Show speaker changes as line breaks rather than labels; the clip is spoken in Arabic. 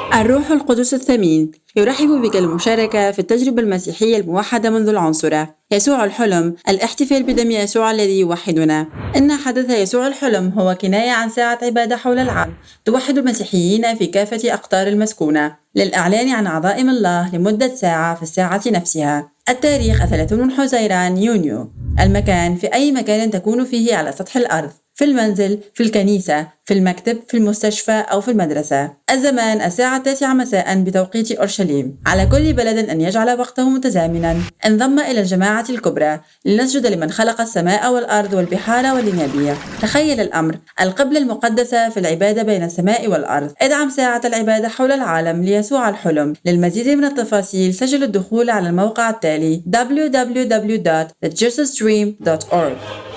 الروح القدس الثمين يرحب بك المشاركة في التجربة المسيحية الموحدة منذ العنصرة. يسوع الحلم، الاحتفال بدم يسوع الذي يوحدنا. إن حدث يسوع الحلم هو كناية عن ساعة عبادة حول العالم توحد المسيحيين في كافة أقطار المسكونة للإعلان عن عظائم الله لمدة ساعة في الساعة نفسها. التاريخ 30 من حزيران يونيو. المكان في أي مكان تكون فيه على سطح الأرض، في المنزل، في الكنيسة، في المكتب، في المستشفى أو في المدرسة. الزمان الساعة 9 مساء بتوقيت أورشليم. على كل بلد أن يجعل وقته متزامنا. انضم إلى الجماعة الكبرى لنسجد لمن خلق السماء والأرض والبحار والينابيع. تخيل الأمر، القبلة المقدسة في العبادة بين السماء والأرض. ادعم ساعة العبادة حول العالم ليسوع الحلم. للمزيد من التفاصيل سجل الدخول على الموقع التالي www.thejesusdream.org.